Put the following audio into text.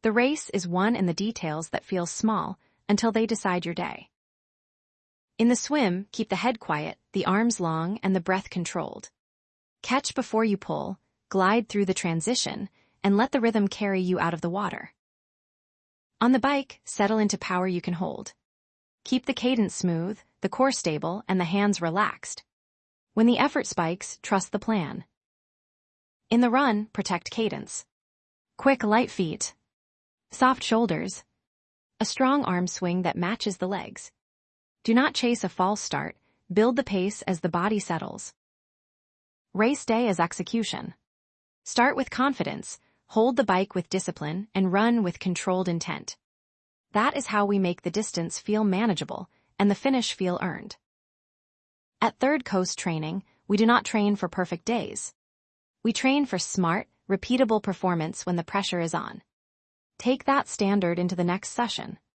The race is won in the details that feel small until they decide your day. In the swim, keep the head quiet, the arms long, and the breath controlled. Catch before you pull, glide through the transition, and let the rhythm carry you out of the water. On the bike, settle into power you can hold. Keep the cadence smooth, the core stable, and the hands relaxed. When the effort spikes, trust the plan. In the run, protect cadence. Quick, light feet. Soft shoulders. A strong arm swing that matches the legs. Do not chase a false start, build the pace as the body settles. Race day as execution. Start with confidence, hold the bike with discipline, and run with controlled intent. That is how we make the distance feel manageable and the finish feel earned. At Third Coast Training, we do not train for perfect days. We train for smart, repeatable performance when the pressure is on. Take that standard into the next session.